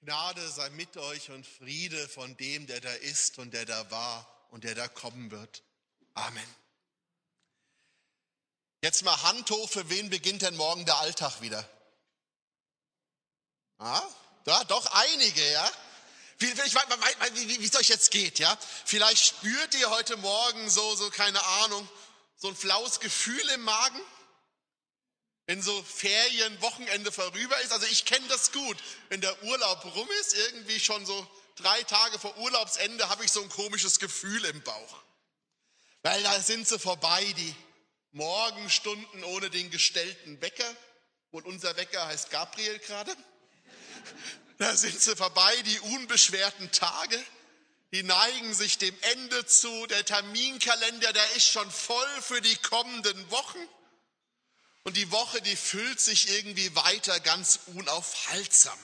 Gnade sei mit euch und Friede von dem, der da ist und der da war und der da kommen wird. Amen. Jetzt mal Hand hoch, für wen beginnt denn morgen der Alltag wieder? Ja, doch einige, ja. Wie es euch jetzt geht, ja. Vielleicht spürt ihr heute Morgen so keine Ahnung, so ein flaues Gefühl im Magen, wenn so Ferien, Wochenende vorüber ist. Also ich kenne das gut, wenn der Urlaub rum ist, irgendwie schon so 3 Tage vor Urlaubsende habe ich so ein komisches Gefühl im Bauch. Weil da sind sie vorbei, die Morgenstunden ohne den gestellten Wecker. Und unser Wecker heißt Gabriel gerade. Da sind sie vorbei, die unbeschwerten Tage. Die neigen sich dem Ende zu. Der Terminkalender, der ist schon voll für die kommenden Wochen. Und die Woche, die füllt sich irgendwie weiter ganz unaufhaltsam.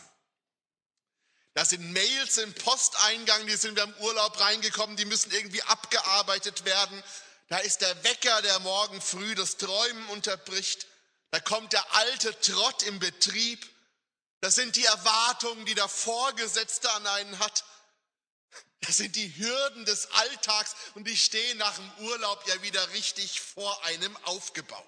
Da sind Mails im Posteingang, die sind beim Urlaub reingekommen, die müssen irgendwie abgearbeitet werden. Da ist der Wecker, der morgen früh das Träumen unterbricht. Da kommt der alte Trott im Betrieb. Das sind die Erwartungen, die der Vorgesetzte an einen hat. Das sind die Hürden des Alltags und die stehen nach dem Urlaub ja wieder richtig vor einem aufgebaut.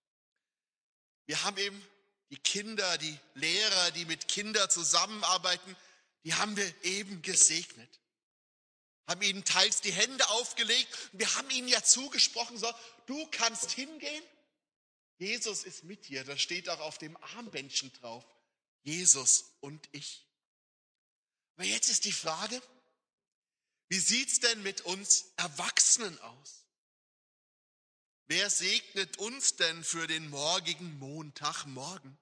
Wir haben eben die Kinder, die Lehrer, die mit Kindern zusammenarbeiten, die haben wir eben gesegnet. Haben ihnen teils die Hände aufgelegt und wir haben ihnen ja zugesprochen, so, du kannst hingehen. Jesus ist mit dir, das steht auch auf dem Armbändchen drauf. Jesus und ich. Aber jetzt ist die Frage, wie sieht's denn mit uns Erwachsenen aus? Wer segnet uns denn für den morgigen Montagmorgen?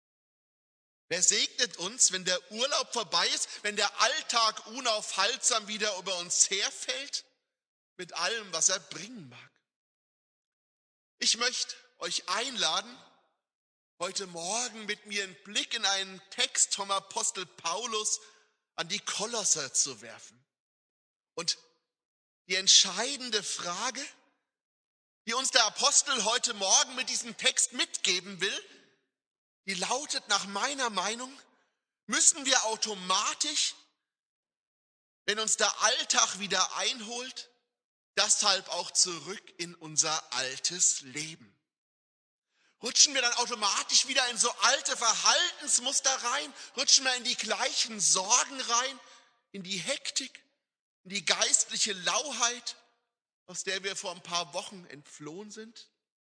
Wer segnet uns, wenn der Urlaub vorbei ist, wenn der Alltag unaufhaltsam wieder über uns herfällt, mit allem, was er bringen mag? Ich möchte euch einladen, heute Morgen mit mir einen Blick in einen Text vom Apostel Paulus an die Kolosser zu werfen. Und die entscheidende Frage, die uns der Apostel heute Morgen mit diesem Text mitgeben will, die lautet nach meiner Meinung, müssen wir automatisch, wenn uns der Alltag wieder einholt, deshalb auch zurück in unser altes Leben? Rutschen wir dann automatisch wieder in so alte Verhaltensmuster rein? Rutschen wir in die gleichen Sorgen rein, in die Hektik, in die geistliche Lauheit, aus der wir vor ein paar Wochen entflohen sind?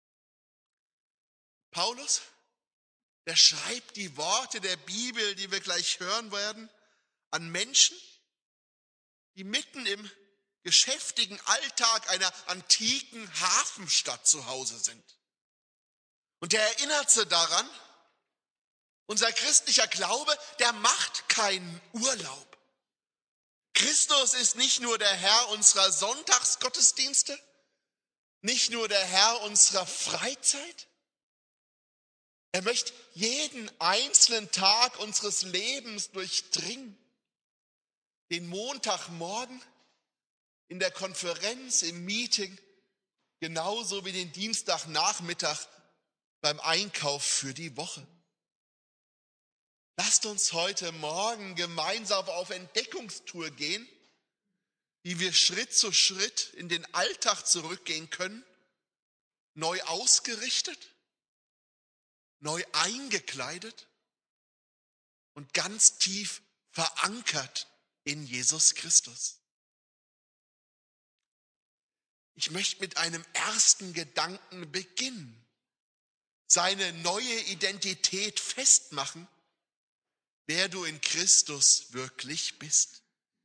Paulus, der schreibt die Worte der Bibel, die wir gleich hören werden, an Menschen, die mitten im geschäftigen Alltag einer antiken Hafenstadt zu Hause sind. Und er erinnert sie daran, unser christlicher Glaube, der macht keinen Urlaub. Christus ist nicht nur der Herr unserer Sonntagsgottesdienste, nicht nur der Herr unserer Freizeit. Er möchte jeden einzelnen Tag unseres Lebens durchdringen. Den Montagmorgen in der Konferenz, im Meeting, genauso wie den Dienstagnachmittag beim Einkauf für die Woche. Lasst uns heute Morgen gemeinsam auf Entdeckungstour gehen, wie wir Schritt zu Schritt in den Alltag zurückgehen können, neu ausgerichtet, neu eingekleidet und ganz tief verankert in Jesus Christus. Ich möchte mit einem ersten Gedanken beginnen, seine neue Identität festmachen, wer du in Christus wirklich bist.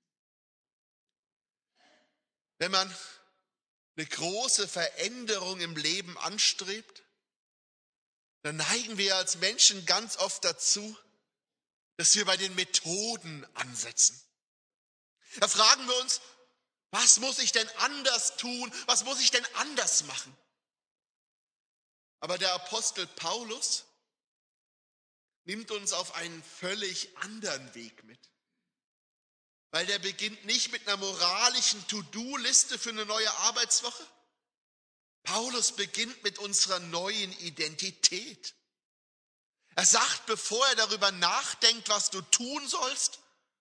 Wenn man eine große Veränderung im Leben anstrebt, dann neigen wir als Menschen ganz oft dazu, dass wir bei den Methoden ansetzen. Da fragen wir uns, was muss ich denn anders tun? Was muss ich denn anders machen? Aber der Apostel Paulus nimmt uns auf einen völlig anderen Weg mit. Weil der beginnt nicht mit einer moralischen To-Do-Liste für eine neue Arbeitswoche. Paulus beginnt mit unserer neuen Identität. Er sagt, bevor er darüber nachdenkt, was du tun sollst,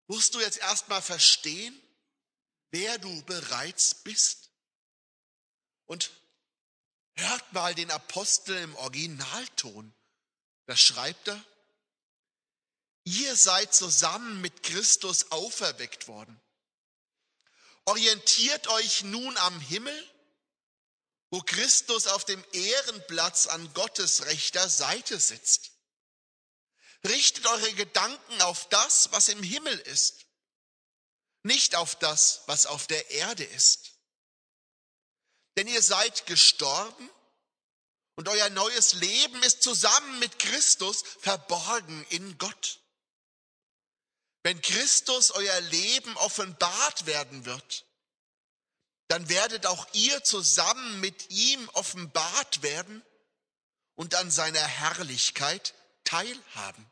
musst du jetzt erstmal verstehen, wer du bereits bist. Und hört mal den Apostel im Originalton. Da schreibt er: Ihr seid zusammen mit Christus auferweckt worden. Orientiert euch nun am Himmel, wo Christus auf dem Ehrenplatz an Gottes rechter Seite sitzt. Richtet eure Gedanken auf das, was im Himmel ist, nicht auf das, was auf der Erde ist. Denn ihr seid gestorben und euer neues Leben ist zusammen mit Christus verborgen in Gott. Wenn Christus euer Leben offenbart werden wird, dann werdet auch ihr zusammen mit ihm offenbart werden und an seiner Herrlichkeit teilhaben.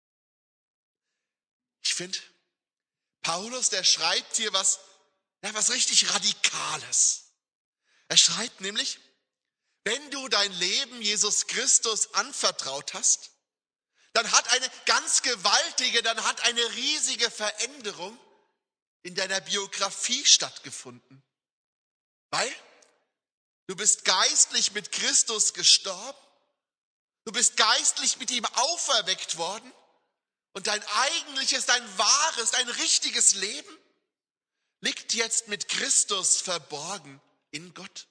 Ich finde, Paulus, der schreibt hier was richtig Radikales. Er schreibt nämlich, wenn du dein Leben Jesus Christus anvertraut hast, dann hat eine ganz gewaltige, dann hat eine riesige Veränderung in deiner Biografie stattgefunden. Weil du bist geistlich mit Christus gestorben, du bist geistlich mit ihm auferweckt worden und dein eigentliches, dein wahres, dein richtiges Leben liegt jetzt mit Christus verborgen in Gott.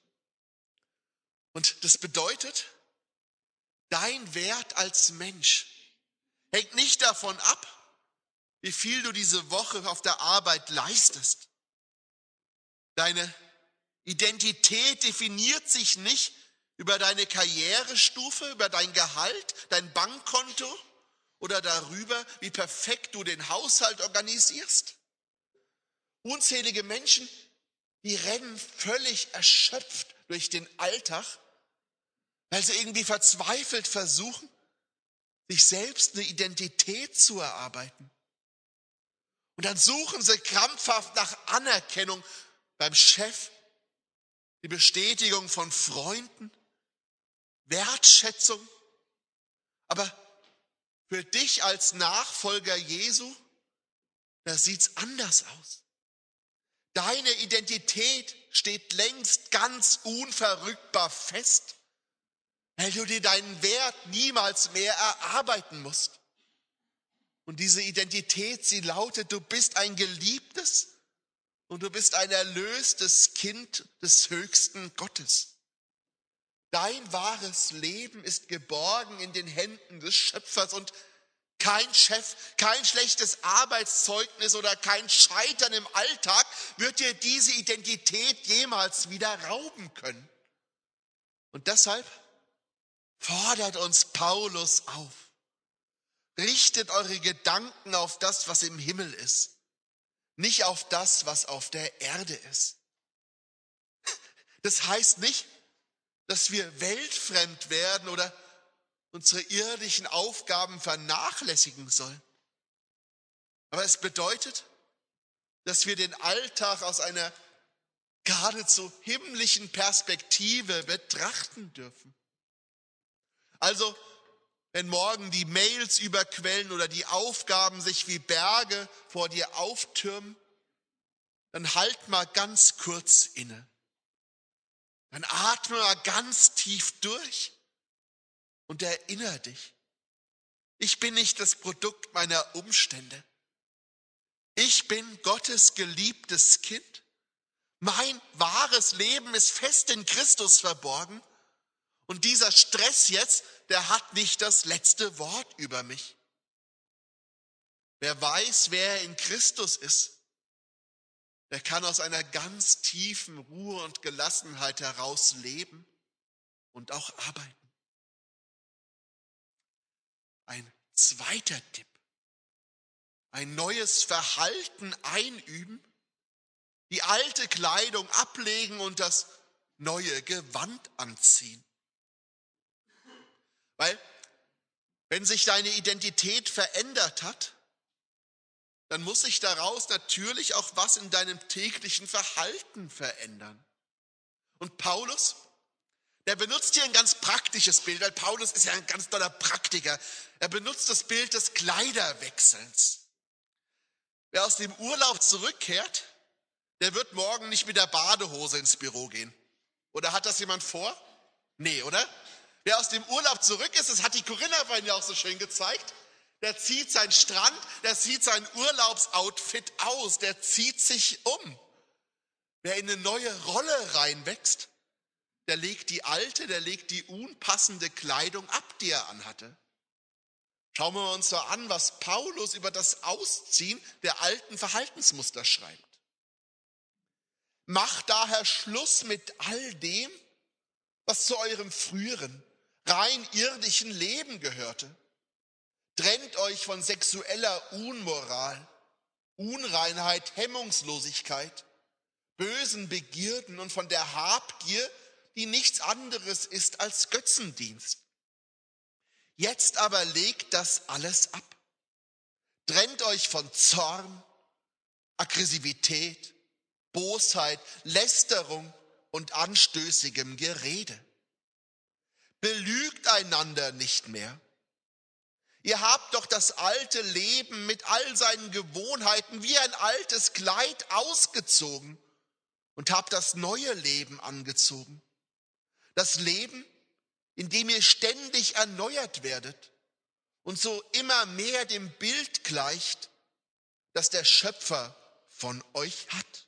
Und das bedeutet, dein Wert als Mensch hängt nicht davon ab, wie viel du diese Woche auf der Arbeit leistest. Deine Identität definiert sich nicht über deine Karrierestufe, über dein Gehalt, dein Bankkonto oder darüber, wie perfekt du den Haushalt organisierst. Unzählige Menschen, die rennen völlig erschöpft durch den Alltag, weil sie irgendwie verzweifelt versuchen, sich selbst eine Identität zu erarbeiten. Und dann suchen sie krampfhaft nach Anerkennung beim Chef, die Bestätigung von Freunden, Wertschätzung. Aber für dich als Nachfolger Jesu, da sieht's anders aus. Deine Identität steht längst ganz unverrückbar fest, weil du dir deinen Wert niemals mehr erarbeiten musst. Und diese Identität, sie lautet, du bist ein Geliebtes und du bist ein erlöstes Kind des höchsten Gottes. Dein wahres Leben ist geborgen in den Händen des Schöpfers und kein Chef, kein schlechtes Arbeitszeugnis oder kein Scheitern im Alltag wird dir diese Identität jemals wieder rauben können. Und deshalb fordert uns Paulus auf. Richtet eure Gedanken auf das, was im Himmel ist, nicht auf das, was auf der Erde ist. Das heißt nicht, dass wir weltfremd werden oder unsere irdischen Aufgaben vernachlässigen sollen. Aber es bedeutet, dass wir den Alltag aus einer geradezu himmlischen Perspektive betrachten dürfen. Also, wenn morgen die Mails überquellen oder die Aufgaben sich wie Berge vor dir auftürmen, dann halt mal ganz kurz inne. Dann atme mal ganz tief durch und erinnere dich. Ich bin nicht das Produkt meiner Umstände. Ich bin Gottes geliebtes Kind. Mein wahres Leben ist fest in Christus verborgen. Und dieser Stress jetzt, der hat nicht das letzte Wort über mich. Wer weiß, wer in Christus ist, der kann aus einer ganz tiefen Ruhe und Gelassenheit heraus leben und auch arbeiten. Ein zweiter Tipp. Ein neues Verhalten einüben, die alte Kleidung ablegen und das neue Gewand anziehen. Weil, wenn sich deine Identität verändert hat, dann muss sich daraus natürlich auch was in deinem täglichen Verhalten verändern. Und Paulus, der benutzt hier ein ganz praktisches Bild, weil Paulus ist ja ein ganz toller Praktiker. Er benutzt das Bild des Kleiderwechselns. Wer aus dem Urlaub zurückkehrt, der wird morgen nicht mit der Badehose ins Büro gehen. Oder hat das jemand vor? Nee, oder? Wer aus dem Urlaub zurück ist, das hat die Corinna vorhin ja auch so schön gezeigt, der zieht seinen Strand, der zieht sein Urlaubsoutfit aus, der zieht sich um. Wer in eine neue Rolle reinwächst, der legt die alte, der legt die unpassende Kleidung ab, die er anhatte. Schauen wir uns so an, was Paulus über das Ausziehen der alten Verhaltensmuster schreibt. Macht daher Schluss mit all dem, was zu eurem früheren, rein irdischen Leben gehörte. Trennt euch von sexueller Unmoral, Unreinheit, Hemmungslosigkeit, bösen Begierden und von der Habgier, die nichts anderes ist als Götzendienst. Jetzt aber legt das alles ab. Trennt euch von Zorn, Aggressivität, Bosheit, Lästerung und anstößigem Gerede. Belügt einander nicht mehr. Ihr habt doch das alte Leben mit all seinen Gewohnheiten wie ein altes Kleid ausgezogen und habt das neue Leben angezogen. Das Leben, in dem ihr ständig erneuert werdet und so immer mehr dem Bild gleicht, das der Schöpfer von euch hat.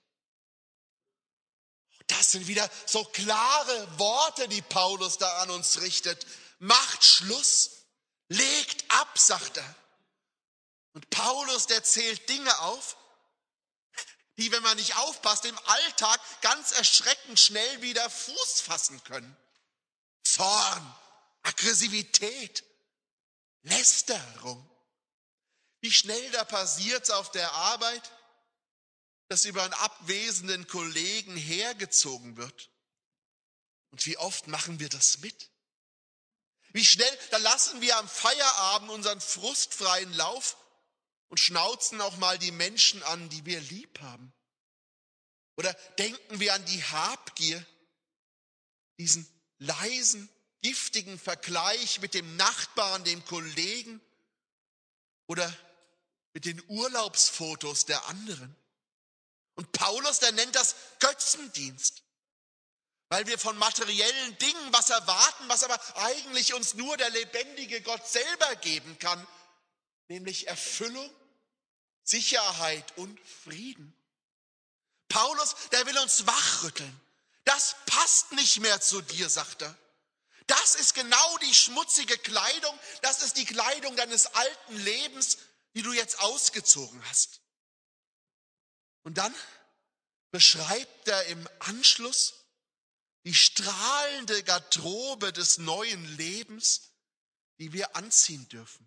Das sind wieder so klare Worte, die Paulus da an uns richtet. Macht Schluss, legt ab, sagt er. Und Paulus, der zählt Dinge auf, die, wenn man nicht aufpasst, im Alltag ganz erschreckend schnell wieder Fuß fassen können. Zorn, Aggressivität, Lästerung. Wie schnell da passiert's auf der Arbeit, dass über einen abwesenden Kollegen hergezogen wird. Und wie oft machen wir das mit? Wie schnell, da lassen wir am Feierabend unseren frustfreien Lauf und schnauzen auch mal die Menschen an, die wir lieb haben. Oder denken wir an die Habgier, diesen leisen, giftigen Vergleich mit dem Nachbarn, dem Kollegen oder mit den Urlaubsfotos der anderen. Und Paulus, der nennt das Götzendienst, weil wir von materiellen Dingen was erwarten, was aber eigentlich uns nur der lebendige Gott selber geben kann, nämlich Erfüllung, Sicherheit und Frieden. Paulus, der will uns wachrütteln. Das passt nicht mehr zu dir, sagt er. Das ist genau die schmutzige Kleidung, das ist die Kleidung deines alten Lebens, die du jetzt ausgezogen hast. Und dann beschreibt er im Anschluss die strahlende Garderobe des neuen Lebens, die wir anziehen dürfen.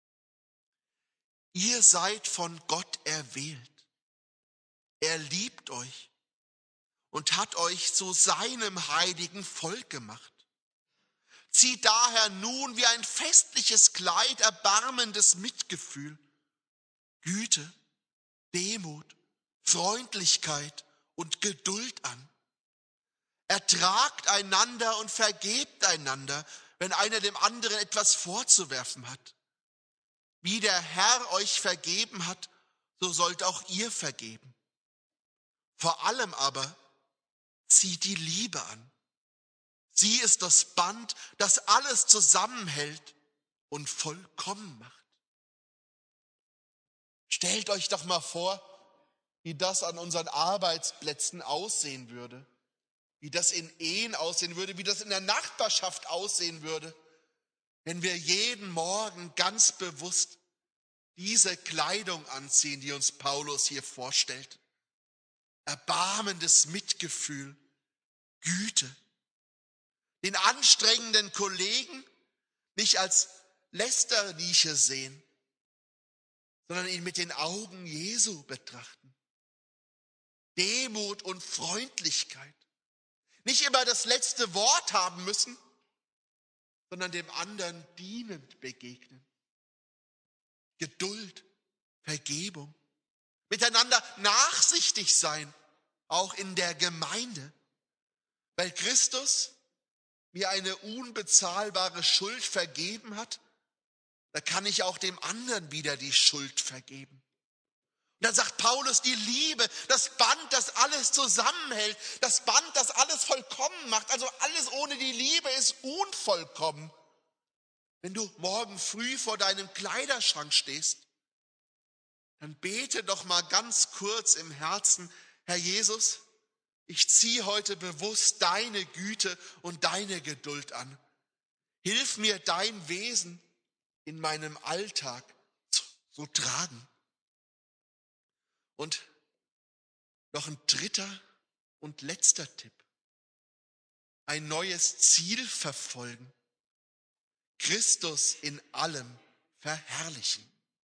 Ihr seid von Gott erwählt. Er liebt euch und hat euch zu seinem heiligen Volk gemacht. Zieht daher nun wie ein festliches Kleid erbarmendes Mitgefühl, Güte, Demut, Freundlichkeit und Geduld an. Ertragt einander und vergebt einander, wenn einer dem anderen etwas vorzuwerfen hat. Wie der Herr euch vergeben hat, so sollt auch ihr vergeben. Vor allem aber zieht die Liebe an. Sie ist das Band, das alles zusammenhält und vollkommen macht. Stellt euch doch mal vor, wie das an unseren Arbeitsplätzen aussehen würde, wie das in Ehen aussehen würde, wie das in der Nachbarschaft aussehen würde, wenn wir jeden Morgen ganz bewusst diese Kleidung anziehen, die uns Paulus hier vorstellt. Erbarmendes Mitgefühl, Güte. Den anstrengenden Kollegen nicht als Lästernische sehen, sondern ihn mit den Augen Jesu betrachten. Demut und Freundlichkeit. Nicht immer das letzte Wort haben müssen, sondern dem anderen dienend begegnen. Geduld, Vergebung. Miteinander nachsichtig sein, auch in der Gemeinde. Weil Christus mir eine unbezahlbare Schuld vergeben hat, da kann ich auch dem anderen wieder die Schuld vergeben. Dann sagt Paulus, die Liebe, das Band, das alles zusammenhält, das Band, das alles vollkommen macht. Also alles ohne die Liebe ist unvollkommen. Wenn du morgen früh vor deinem Kleiderschrank stehst, dann bete doch mal ganz kurz im Herzen: Herr Jesus, ich ziehe heute bewusst deine Güte und deine Geduld an. Hilf mir, dein Wesen in meinem Alltag zu tragen. Und noch ein dritter und letzter Tipp: ein neues Ziel verfolgen. Christus in allem verherrlichen.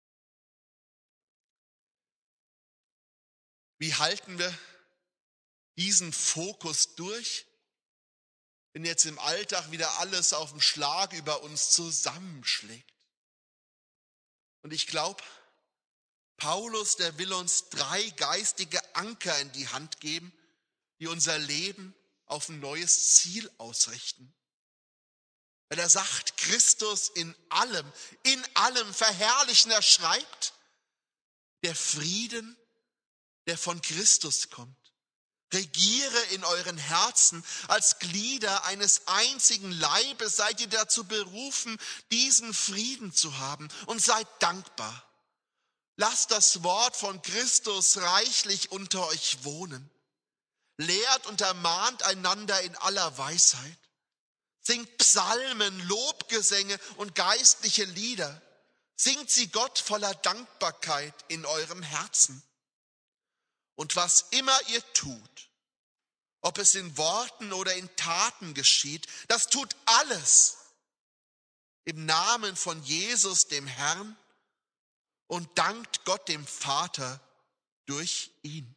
Wie halten wir diesen Fokus durch, wenn jetzt im Alltag wieder alles auf den Schlag über uns zusammenschlägt? Und ich glaube, Paulus, der will uns 3 geistige Anker in die Hand geben, die unser Leben auf ein neues Ziel ausrichten. Weil er sagt, Christus in allem verherrlichen. Er schreibt, der Frieden, der von Christus kommt, regiere in euren Herzen als Glieder eines einzigen Leibes. Seid ihr dazu berufen, diesen Frieden zu haben, und seid dankbar. Lasst das Wort von Christus reichlich unter euch wohnen. Lehrt und ermahnt einander in aller Weisheit. Singt Psalmen, Lobgesänge und geistliche Lieder. Singt sie Gott voller Dankbarkeit in eurem Herzen. Und was immer ihr tut, ob es in Worten oder in Taten geschieht, das tut alles im Namen von Jesus, dem Herrn, und dankt Gott, dem Vater, durch ihn.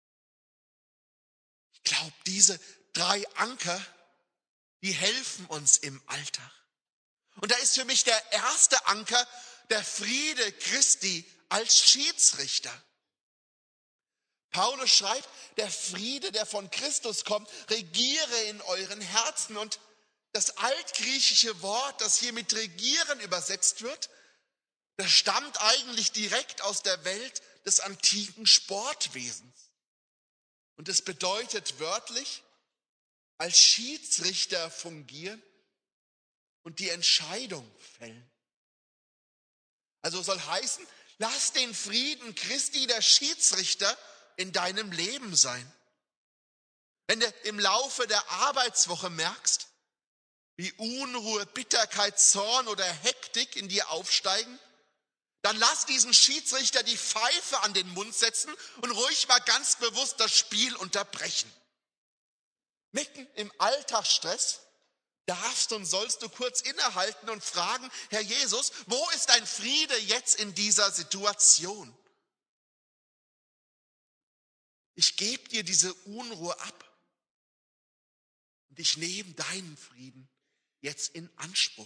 Ich glaube, diese 3 Anker, die helfen uns im Alltag. Und da ist für mich der erste Anker der Friede Christi als Schiedsrichter. Paulus schreibt, der Friede, der von Christus kommt, regiere in euren Herzen. Und das altgriechische Wort, das hier mit regieren übersetzt wird, das stammt eigentlich direkt aus der Welt des antiken Sportwesens. Und es bedeutet wörtlich, als Schiedsrichter fungieren und die Entscheidung fällen. Also soll heißen, lass den Frieden Christi, der Schiedsrichter, in deinem Leben sein. Wenn du im Laufe der Arbeitswoche merkst, wie Unruhe, Bitterkeit, Zorn oder Hektik in dir aufsteigen, dann lass diesen Schiedsrichter die Pfeife an den Mund setzen und ruhig mal ganz bewusst das Spiel unterbrechen. Mitten im Alltagsstress darfst und sollst du kurz innehalten und fragen: Herr Jesus, wo ist dein Friede jetzt in dieser Situation? Ich gebe dir diese Unruhe ab und ich nehme deinen Frieden jetzt in Anspruch.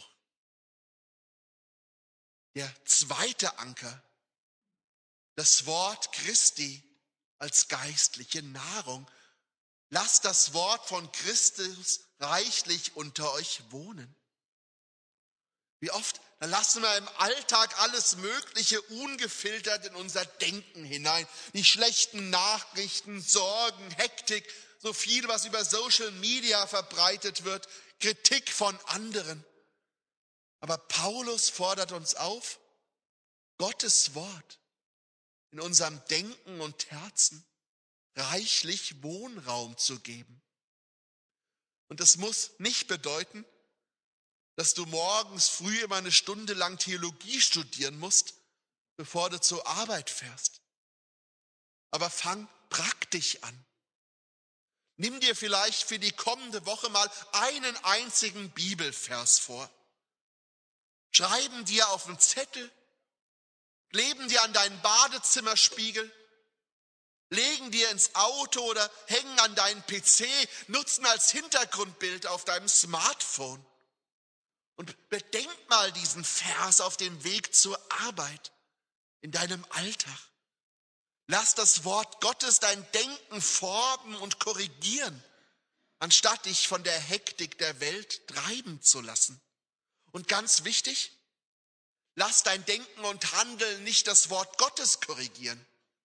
Der zweite Anker, das Wort Christi als geistliche Nahrung. Lasst das Wort von Christus reichlich unter euch wohnen. Wie oft, da lassen wir im Alltag alles Mögliche ungefiltert in unser Denken hinein. Die schlechten Nachrichten, Sorgen, Hektik, so viel, was über Social Media verbreitet wird, Kritik von anderen. Aber Paulus fordert uns auf, Gottes Wort in unserem Denken und Herzen reichlich Wohnraum zu geben. Und das muss nicht bedeuten, dass du morgens früh immer eine Stunde lang Theologie studieren musst, bevor du zur Arbeit fährst. Aber fang praktisch an. Nimm dir vielleicht für die kommende Woche mal einen einzigen Bibelvers vor. Schreiben dir auf einen Zettel, kleben dir an deinen Badezimmerspiegel, legen dir ins Auto oder hängen an deinen PC, nutzen als Hintergrundbild auf deinem Smartphone. Und bedenk mal diesen Vers auf dem Weg zur Arbeit, in deinem Alltag. Lass das Wort Gottes dein Denken formen und korrigieren, anstatt dich von der Hektik der Welt treiben zu lassen. Und ganz wichtig, lass dein Denken und Handeln nicht das Wort Gottes korrigieren,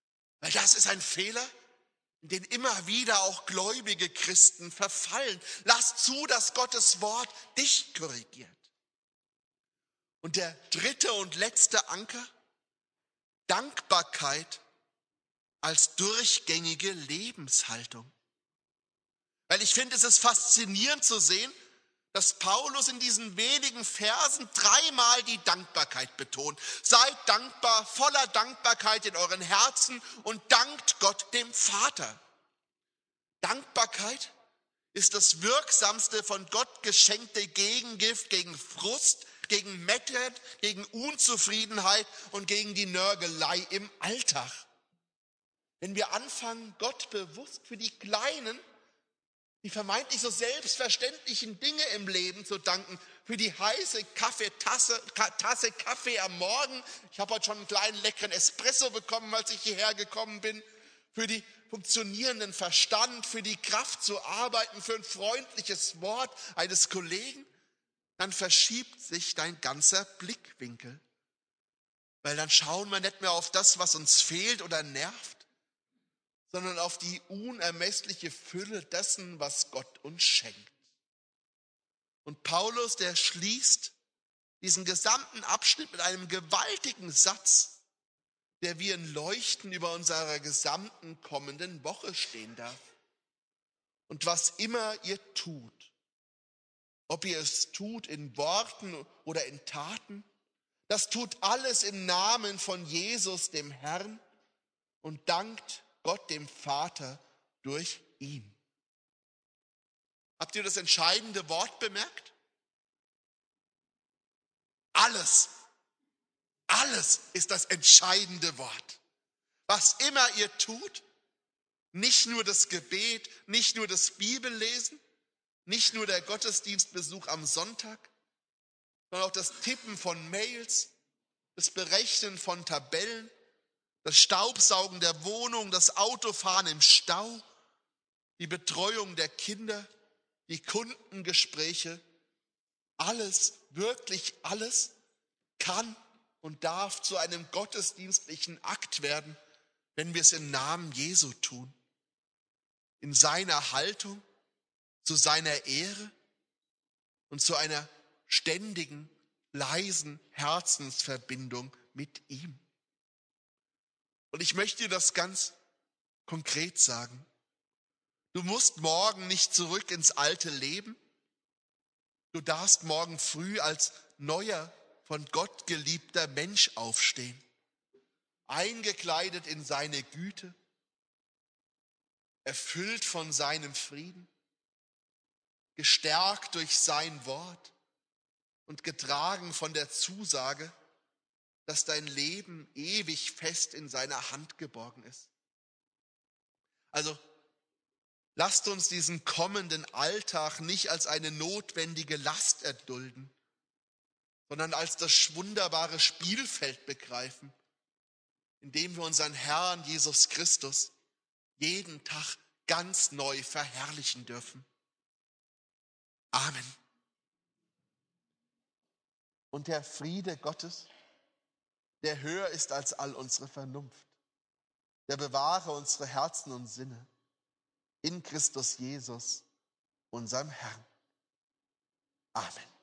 Weil das ist ein Fehler, in den immer wieder auch gläubige Christen verfallen. Lass zu, dass Gottes Wort dich korrigiert. Und der dritte und letzte Anker, Dankbarkeit als durchgängige Lebenshaltung. Weil ich finde, es ist faszinierend zu sehen, dass Paulus in diesen wenigen Versen 3-mal die Dankbarkeit betont. Seid dankbar, voller Dankbarkeit in euren Herzen und dankt Gott dem Vater. Dankbarkeit ist das wirksamste von Gott geschenkte Gegengift gegen Frust, gegen Mettert, gegen Unzufriedenheit und gegen die Nörgelei im Alltag. Wenn wir anfangen, Gott bewusst für die kleinen, die vermeintlich so selbstverständlichen Dinge im Leben zu danken, für die heiße Tasse Kaffee am Morgen. Ich habe heute schon einen kleinen leckeren Espresso bekommen, als ich hierher gekommen bin. Für die funktionierenden Verstand, für die Kraft zu arbeiten, für ein freundliches Wort eines Kollegen. Dann verschiebt sich dein ganzer Blickwinkel. Weil dann schauen wir nicht mehr auf das, was uns fehlt oder nervt, sondern auf die unermessliche Fülle dessen, was Gott uns schenkt. Und Paulus, der schließt diesen gesamten Abschnitt mit einem gewaltigen Satz, der wie ein Leuchten über unserer gesamten kommenden Woche stehen darf. Und was immer ihr tut, ob ihr es tut in Worten oder in Taten, das tut alles im Namen von Jesus, dem Herrn, und dankt Gott, dem Vater, durch ihn. Habt ihr das entscheidende Wort bemerkt? Alles. Alles ist das entscheidende Wort. Was immer ihr tut, nicht nur das Gebet, nicht nur das Bibellesen, nicht nur der Gottesdienstbesuch am Sonntag, sondern auch das Tippen von Mails, das Berechnen von Tabellen, das Staubsaugen der Wohnung, das Autofahren im Stau, die Betreuung der Kinder, die Kundengespräche, alles, wirklich alles kann und darf zu einem gottesdienstlichen Akt werden, wenn wir es im Namen Jesu tun. In seiner Haltung, zu seiner Ehre und zu einer ständigen, leisen Herzensverbindung mit ihm. Und ich möchte dir das ganz konkret sagen. Du musst morgen nicht zurück ins alte Leben. Du darfst morgen früh als neuer, von Gott geliebter Mensch aufstehen. Eingekleidet in seine Güte, erfüllt von seinem Frieden, gestärkt durch sein Wort und getragen von der Zusage, dass dein Leben ewig fest in seiner Hand geborgen ist. Also lasst uns diesen kommenden Alltag nicht als eine notwendige Last erdulden, sondern als das wunderbare Spielfeld begreifen, in dem wir unseren Herrn Jesus Christus jeden Tag ganz neu verherrlichen dürfen. Amen. Und der Friede Gottes, der höher ist als all unsere Vernunft, der bewahre unsere Herzen und Sinne in Christus Jesus, unserem Herrn. Amen.